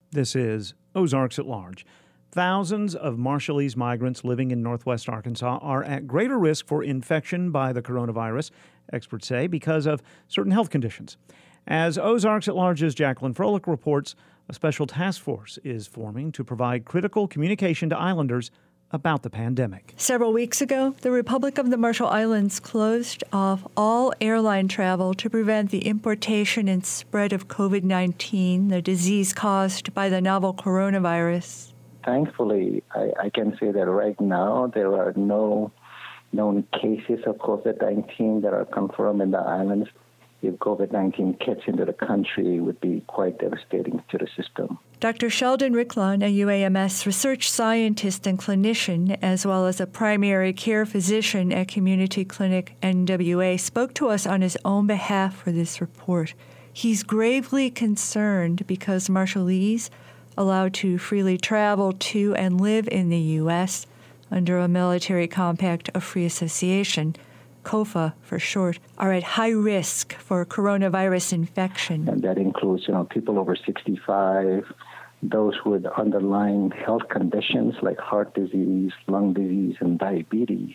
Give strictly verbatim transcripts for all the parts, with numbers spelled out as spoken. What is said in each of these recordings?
This is Ozarks at Large. Thousands of Marshallese migrants living in northwest Arkansas are at greater risk for infection by the coronavirus, experts say, because of certain health conditions. As Ozarks at Large's Jacqueline Froelich reports, a special task force is forming to provide critical communication to islanders about the pandemic. Several weeks ago, the Republic of the Marshall Islands closed off all airline travel to prevent the importation and spread of covid nineteen, the disease caused by the novel coronavirus. Thankfully, I, I can say that right now there are no known cases of covid nineteen that are confirmed in the islands. If covid nineteen gets into the country, it would be quite devastating to the system. Doctor Sheldon Ricklon, a U A M S research scientist and clinician, as well as a primary care physician at Community Clinic N W A, spoke to us on his own behalf for this report. He's gravely concerned because Marshallese, allowed to freely travel to and live in the U S under a military compact of free association, COFA for short, are at high risk for coronavirus infection. And that includes, you know, people over sixty-five, those with underlying health conditions like heart disease, lung disease, and diabetes,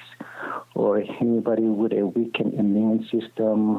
or anybody with a weakened immune system,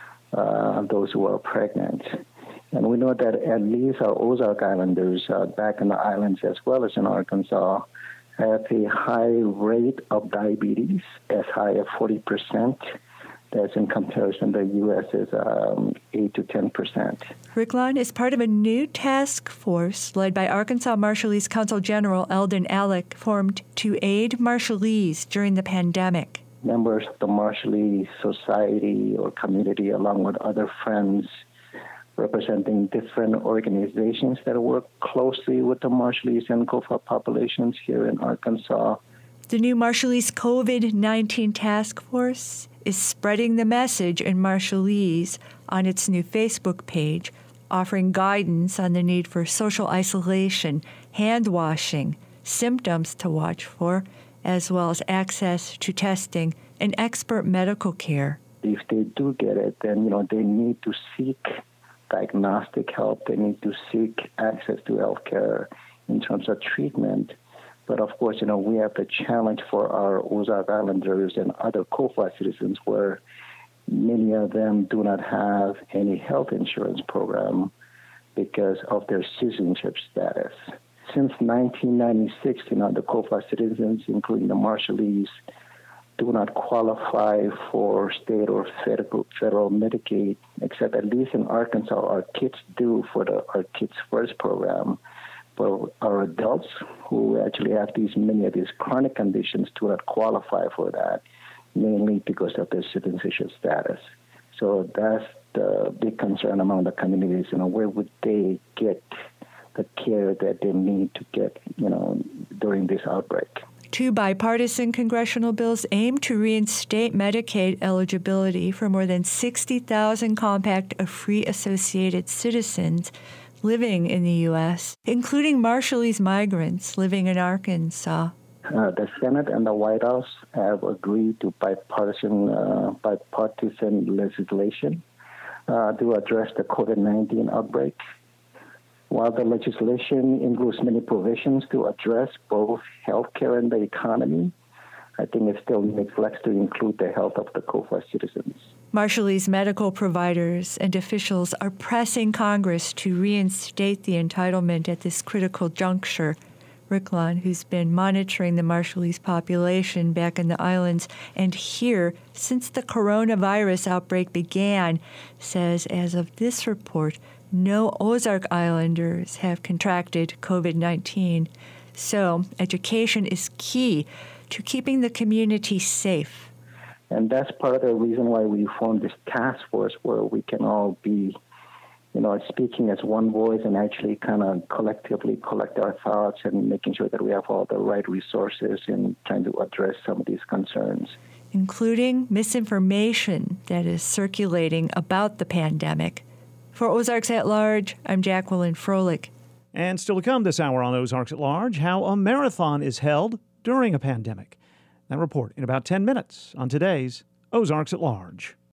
uh, those who are pregnant. And we know that at least our Ozark Islanders uh, back in the islands as well as in Arkansas have a high rate of diabetes, as high as forty percent. That's in comparison to the U S is um, eight to ten percent. Ricklon is part of a new task force led by Arkansas Marshallese Consul General Eldon Alec, formed to aid Marshallese during the pandemic. Members of the Marshallese society or community, along with other friends representing different organizations that work closely with the Marshallese and COFA populations here in Arkansas. The new Marshallese covid nineteen task force is spreading the message in Marshallese on its new Facebook page, offering guidance on the need for social isolation, hand washing, symptoms to watch for, as well as access to testing and expert medical care. If they do get it, then you know they need to seek diagnostic help. They need to seek access to health care in terms of treatment. But of course, you know, we have the challenge for our Ozark Islanders and other COFA citizens where many of them do not have any health insurance program because of their citizenship status. Since nineteen ninety-six, you know, the COFA citizens, including the Marshallese, do not qualify for state or federal, federal Medicaid, except at least in Arkansas, our kids do for the Our Kids First program. But our adults who actually have these many of these chronic conditions do not qualify for that, mainly because of their citizenship status. So that's the big concern among the communities. You know, where would they get the care that they need to get, you know, during this outbreak? Two bipartisan congressional bills aim to reinstate Medicaid eligibility for more than sixty thousand compact of free associated citizens living in the U S, including Marshallese migrants living in Arkansas. Uh, the Senate and the White House have agreed to bipartisan, uh, bipartisan legislation uh, to address the covid nineteen outbreak. While the legislation includes many provisions to address both healthcare and the economy, I think it still neglects to include the health of the COFA citizens. Marshallese medical providers and officials are pressing Congress to reinstate the entitlement at this critical juncture. Ricklon, who's been monitoring the Marshallese population back in the islands and here since the coronavirus outbreak began, says as of this report, no Ozark Islanders have contracted covid nineteen. So education is key to keeping the community safe. And that's part of the reason why we formed this task force where we can all be, you know, speaking as one voice and actually kind of collectively collect our thoughts and making sure that we have all the right resources in trying to address some of these concerns. Including misinformation that is circulating about the pandemic. For Ozarks at Large, I'm Jacqueline Froelich. And still to come this hour on Ozarks at Large, how a marathon is held during a pandemic. That report in about ten minutes on today's Ozarks at Large.